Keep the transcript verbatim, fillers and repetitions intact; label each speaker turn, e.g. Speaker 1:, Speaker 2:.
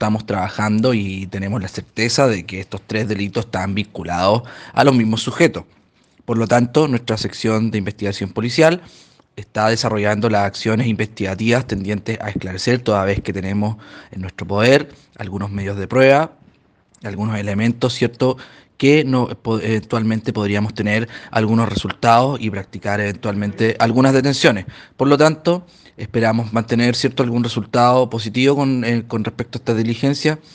Speaker 1: estamos trabajando y tenemos la certeza de que estos tres delitos están vinculados a los mismos sujetos. Por lo tanto, nuestra sección de investigación policial está desarrollando las acciones investigativas tendientes a esclarecer, toda vez que tenemos en nuestro poder algunos medios de prueba, algunos elementos, ¿cierto?, que no, po- eventualmente podríamos tener algunos resultados y practicar eventualmente algunas detenciones. Por lo tanto, esperamos mantener, ¿cierto?, algún resultado positivo con, eh, con respecto a esta diligencia